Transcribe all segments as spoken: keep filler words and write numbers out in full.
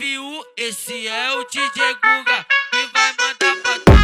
love you, esse é o D J Guga que vai mandar pra tu.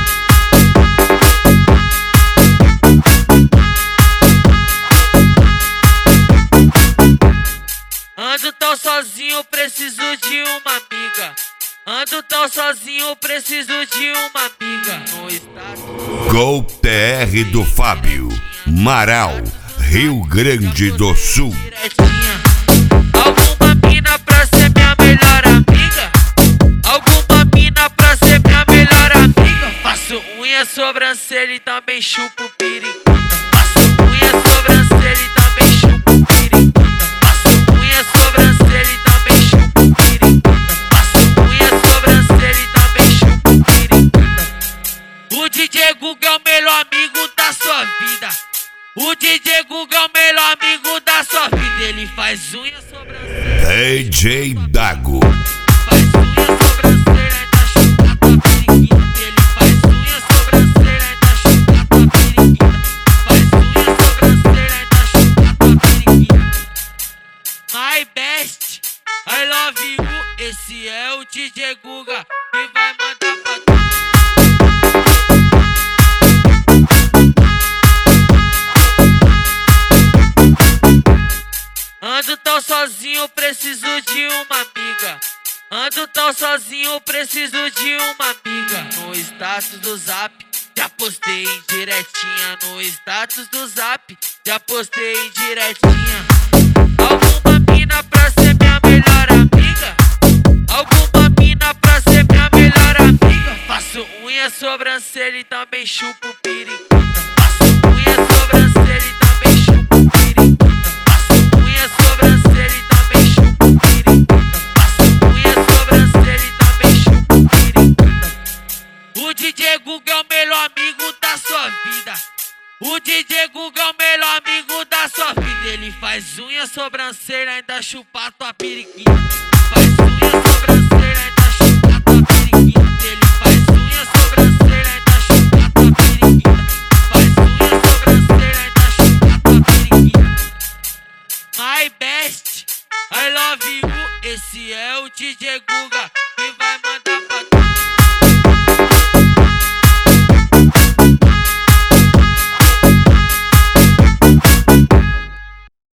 Ando tão sozinho, preciso de uma amiga. Ando tão sozinho, preciso de uma amiga. No estado Gol T R do Fábio, Marau, Rio Grande do Sul. direitinha. Alguma mina pra ser minha melhor amiga? Alguma mina pra ser minha melhor amiga? Faço unha, sobrancelha e também chupo periquita. Faço unha, sobrancelha e também chupo periquita. Faço unha, sobrancelha e também chupo periquita. Faço unha, sobrancelha e também chupo periquita. O D J Guga é o melhor amigo da sua vida. O D J Guga é o melhor amigo da sua vida. Ele faz unha, sobrancelha, D J Dago. faz unha, sobrancelha, ainda chupa tua periquita. Ele faz unha, sobrancelha, ainda chupa tua periquita. Faz unha, sobrancelha, ainda chupa tua periquita. My best, I love you. Esse é o D J Guga que vai mandar pra tu. Ando tão sozinho, preciso de uma amiga. Ando tão sozinho, preciso de uma amiga. No status do Zap, já postei direitinha. No status do Zap, já postei direitinha. Alguma mina pra ser minha melhor amiga? Alguma mina pra ser minha melhor amiga? Faço unha, sobrancelha e também chupo periquita. Faço unha, sobrancelha e também chupo periquita. Faço unha, sobrancelha e também chupo periquita. Faço unha, sobrancelha e também chupo periquita. O D J Guga é o melhor amigo da sua vida. O D J Guga é o melhor amigo da sua vida. Ele faz unha, sobrancelha, ainda chupa tua periquita. Faz unha, sobrancelha, ainda chupa tua periquita. Ele faz unha, sobrancelha, ainda chupa tua periquita. Faz unha, sobrancelha, ainda chupa tua periquita. My best, I love you. Esse é o D J Guga